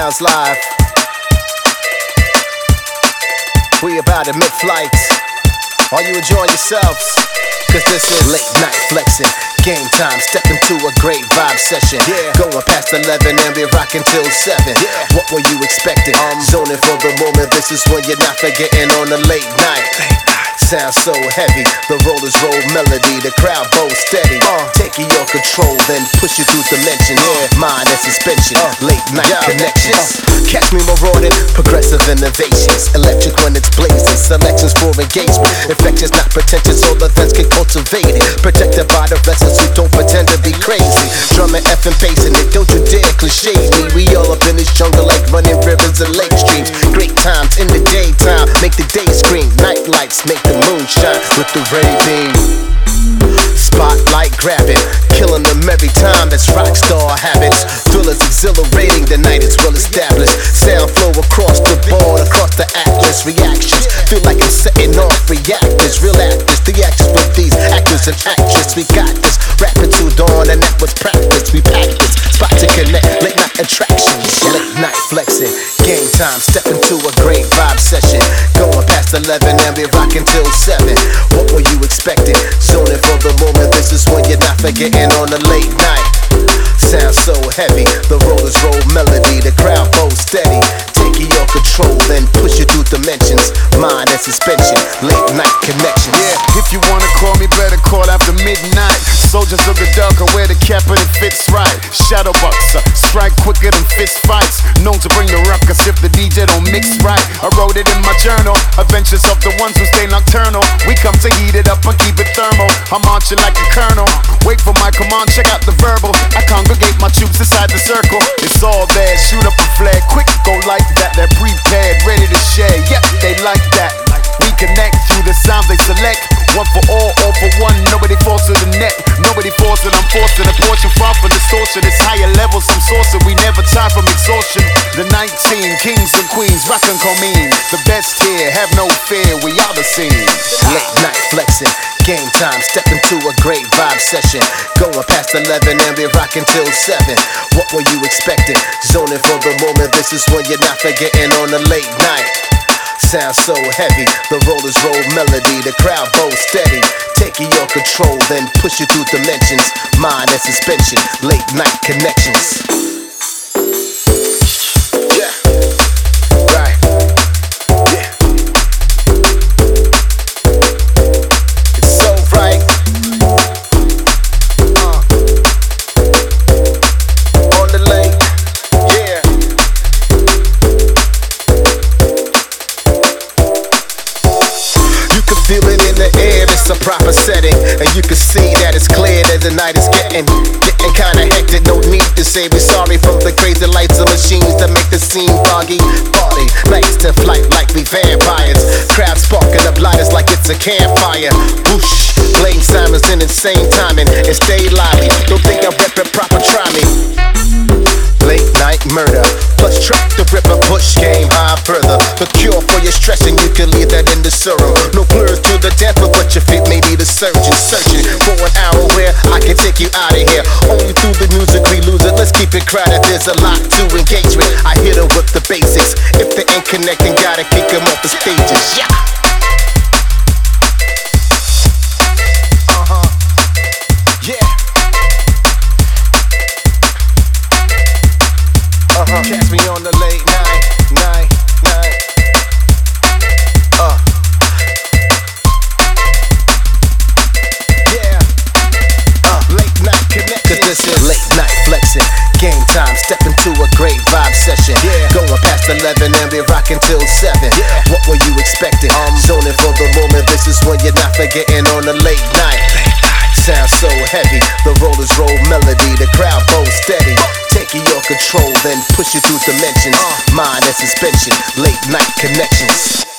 Sounds live. We about to mid-flight. Are you enjoying yourselves? Cause this is late night flexing. Game time, step into a great vibe session. Going past 11 and we're rocking till 7. What were you expecting? Zoning for the moment, this is when you're not forgetting on a late night. Sounds so heavy, the rollers roll melody, the crowd bows steady. Taking your control, then push you through dimension. Mind and suspension, late night connections. Catch me marauding, progressive innovations. Electric when it's blazing, selections for engagement. Infections not pretentious, all the threats get cultivated. Protected by the residents who don't pretend to be crazy. Drumming, effing, pacing it, don't you dare cliche me. We all up in this jungle like running rivers and lake streams. Great times in the daytime, make the day scream. Night lights make the moonshine with the ray beam. Spotlight grabbing, killing them every time. That's rockstar habits. Thrillers exhilarating, the night is well established. Sound flow across the board, across the atlas. Reactions feel like I'm setting off reactors. Real actors, the actors with these actors and actresses. We got this, rapping till dawn, and that was practice. We pack this spot to connect, late night attractions. Late night flexing, game time, step into a great vibe session. Going past 11 and we're rocking till 7. What were you expecting? Zoning for the moment, this is when you're not forgetting on a late night. Sounds so heavy, the rollers roll melody, the crowd bows steady. Taking your control, then push you through dimensions. Mind and suspension, late night connections. If you wanna call me, better call after midnight. Soldiers of the dark are wear the cap and it fits right. Shadow boxer, strike quicker than fist fights. Known to bring the ruckus if the DJ don't mix right. I wrote it in my journal, adventures of the ones who stay nocturnal. We come to heat it up and keep it thermal. I'm marching like a colonel. Wait for my command, check out the verbal. I congregate my troops inside the circle. It's all there, shoot up a flag, quick go like that. They're prepared, ready to share. Yep, they like that. We connect through the sounds they select. One for all for one. Nobody falls to the net. Nobody falls and I'm forcing a portion far from distortion. It's higher levels, I'm sourcing. We never tire from exhaustion. The 19 kings and queens, rock and comine. The best here, have no fear, we are the scene. Late night flexing, game time, step into a great vibe session. Going past 11 and we're rocking till 7. What were you expecting? Zoning for the moment, this is when you're not forgetting on a late night. Sounds so heavy, the rollers roll melody, the crowd bows steady. Taking your control, then push you through dimensions. Mind and suspension, late night connections. Feel it in the air, it's a proper setting. And you can see that it's clear that the night is getting kinda hectic. No need to say we're sorry for the crazy lights and machines that make the scene foggy. Party, lights to flight like we vampires. Crowd sparking up lighters like it's a campfire. Whoosh, playing Simons in insane timing. And stay lively, don't think I rep it proper, try me. Late night murder, plus track the ripper, push game high further. The cure for your stressing, you can leave that in the serum. No blurs to the depth, but your feet may need a surgeon. Searching for an hour where I can take you out of here. Only through the music we lose it, let's keep it crowded. There's a lot to engage with. I hit them with the basics. If they ain't connecting, gotta kick them off the stages. Yeah. Catch me on the late night. Late night connect. Cause this is late night flexing. Game time, step into a great vibe session. Going past 11 and we're rocking till 7. What were you expecting? Zoning for the moment, this is when you're not forgetting on a late night. Sounds so heavy, the rollers roll melody, the crowd bows steady. Taking your control, then push you through dimensions. Mind and suspension, late night connections.